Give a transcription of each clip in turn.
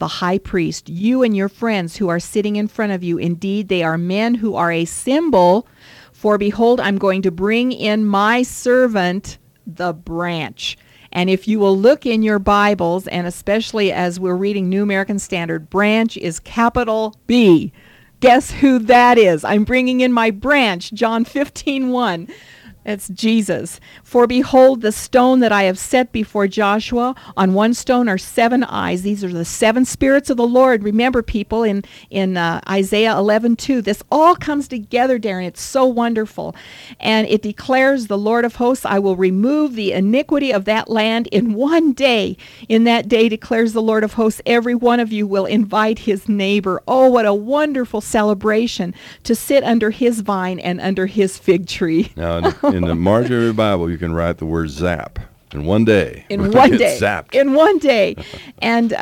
the high priest, you and your friends who are sitting in front of you. Indeed, they are men who are a symbol. For behold, I'm going to bring in my servant, the branch. And if you will look in your Bibles, and especially as we're reading New American Standard, branch is capital B. Guess who that is? I'm bringing in my branch, John 15:1. It's Jesus. For behold, the stone that I have set before Joshua, on one stone are 7 eyes. These are the 7 spirits of the Lord. Remember, people, in Isaiah 11:2, this all comes together, Darren. It's so wonderful. And it declares, the Lord of hosts, I will remove the iniquity of that land in one day. In that day, declares the Lord of hosts, every one of you will invite his neighbor. Oh, what a wonderful celebration to sit under his vine and under his fig tree. Now, in the margin of your Bible, you can write the word zap. In one day. In one day. Zapped. In one day. And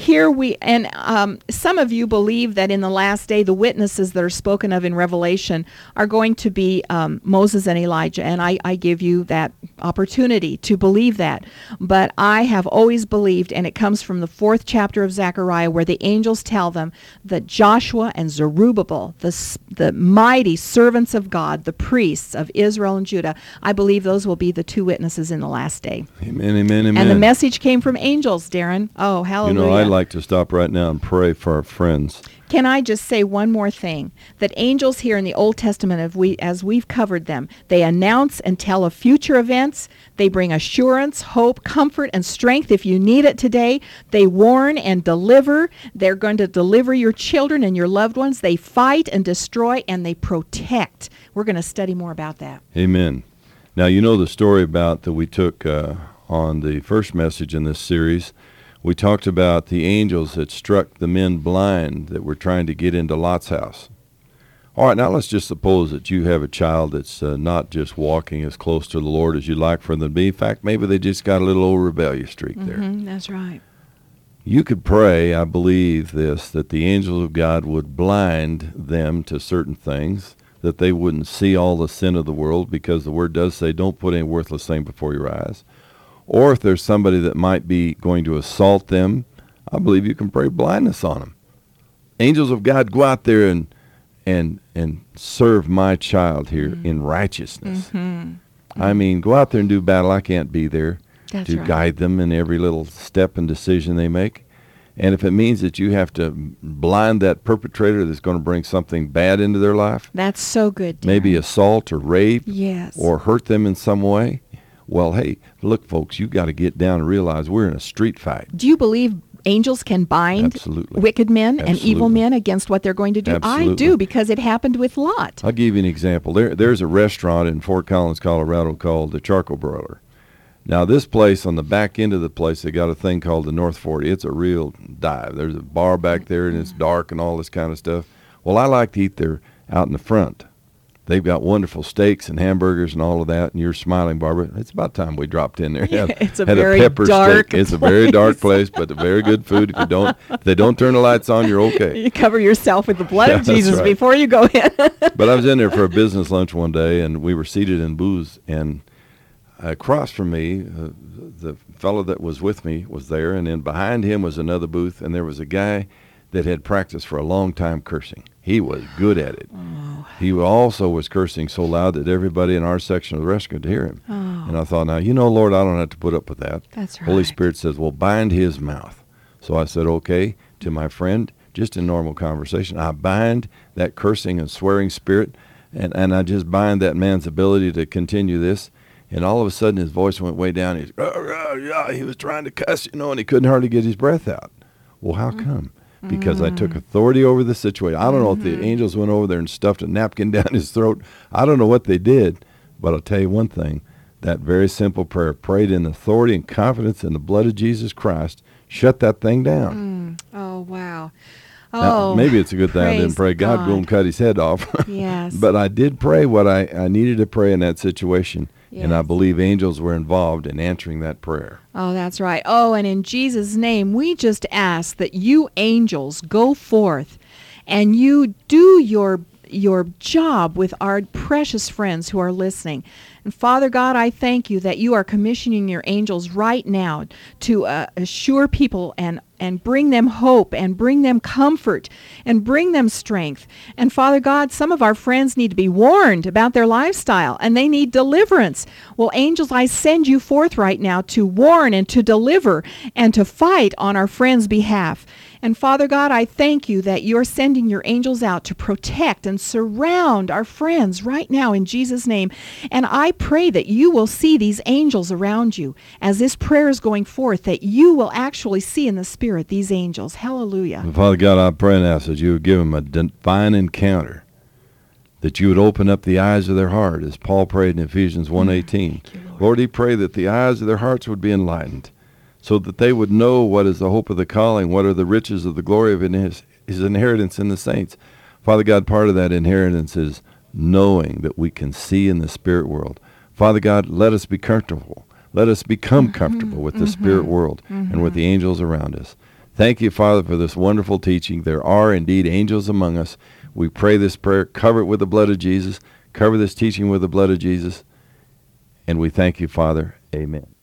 some of you believe that in the last day, the witnesses that are spoken of in Revelation are going to be Moses and Elijah. And I give you that opportunity to believe that. But I have always believed, and it comes from the 4th chapter of Zechariah, where the angels tell them that Joshua and Zerubbabel, the mighty servants of God, the priests of Israel and Judah, I believe those will be the 2 witnesses in the last day. Amen, amen, amen. And the message came from angels, Darren. Oh, hallelujah. You know, I'd like to stop right now and pray for our friends. Can I just say one more thing? That angels here in the Old Testament, as we've covered them, they announce and tell of future events. They bring assurance, hope, comfort, and strength if you need it today. They warn and deliver. They're going to deliver your children and your loved ones. They fight and destroy, and they protect. We're going to study more about that. Amen. Now, you know the story about that we took on the first message in this series. We talked about the angels that struck the men blind that were trying to get into Lot's house. All right, now let's just suppose that you have a child that's not just walking as close to the Lord as you'd like for them to be. In fact, maybe they just got a little old rebellious streak there. That's right. You could pray, I believe this, that the angels of God would blind them to certain things, that they wouldn't see all the sin of the world, because the Word does say, don't put any worthless thing before your eyes. Or if there's somebody that might be going to assault them, I believe you can pray blindness on them. Angels of God, go out there and serve my child here in righteousness. I mean, go out there and do battle. I can't be there to guide them in every little step and decision they make. And if it means that you have to blind that perpetrator that's going to bring something bad into their life. That's so good, Darren. Maybe assault or rape. Yes. Or hurt them in some way. Well, hey, look, folks, you've got to get down and realize we're in a street fight. Do you believe angels can bind wicked men and evil men against what they're going to do? Absolutely. I do, because it happened with Lot. I'll give you an example. There's a restaurant in Fort Collins, Colorado called the Charcoal Broiler. Now, this place, on the back end of the place, they got a thing called the North 40. It's a real dive. There's a bar back there, and it's dark and all this kind of stuff. Well, I like to eat there out in the front. They've got wonderful steaks and hamburgers and all of that, and you're smiling, Barbara. It's about time we dropped in there. It's a very dark place. It's a very dark place, but very good food. If they don't turn the lights on, you're okay. You cover yourself with the blood of Jesus before you go in. But I was in there for a business lunch one day, and we were seated in booths, and across from me, the fellow that was with me was there, and then behind him was another booth, and there was a guy that had practiced for a long time cursing. He was good at it. Oh. He also was cursing so loud that everybody in our section of the restaurant could hear him. Oh. And I thought, now, Lord, I don't have to put up with that. That's right. Holy Spirit says, well, bind his mouth. So I said, okay, to my friend, just in normal conversation, I bind that cursing and swearing spirit, and I just bind that man's ability to continue this. And all of a sudden, his voice went way down. He was trying to cuss, and he couldn't hardly get his breath out. Well, how come? Because I took authority over the situation. I don't know if the angels went over there and stuffed a napkin down his throat. I don't know what they did, but I'll tell you one thing. That very simple prayer, prayed in authority and confidence in the blood of Jesus Christ, shut that thing down. Oh, wow. Now, maybe it's a good thing I didn't pray, God, go and cut his head off. Yes. But I did pray what I needed to pray in that situation. Yes. And I believe angels were involved in answering that prayer. Oh, that's right. Oh, and in Jesus' name, we just ask that you angels go forth and you do your job with our precious friends who are listening. And Father God, I thank you that you are commissioning your angels right now to assure people and bring them hope and bring them comfort and bring them strength. And Father God, some of our friends need to be warned about their lifestyle and they need deliverance. Well, angels, I send you forth right now to warn and to deliver and to fight on our friends' behalf. And Father God, I thank you that you're sending your angels out to protect and surround our friends right now in Jesus' name. And I pray that you will see these angels around you as this prayer is going forth, that you will actually see in the Spirit these angels. Hallelujah. And Father God, I pray now that you would give them a divine encounter, that you would open up the eyes of their heart, as Paul prayed in Ephesians 1:18. Lord, he prayed that the eyes of their hearts would be enlightened, so that they would know what is the hope of the calling, what are the riches of the glory of his inheritance in the saints. Father God, part of that inheritance is knowing that we can see in the spirit world. Father God, let us be comfortable. Let us become comfortable with the spirit world and with the angels around us. Thank you, Father, for this wonderful teaching. There are indeed angels among us. We pray this prayer, cover it with the blood of Jesus, cover this teaching with the blood of Jesus, and we thank you, Father. Amen.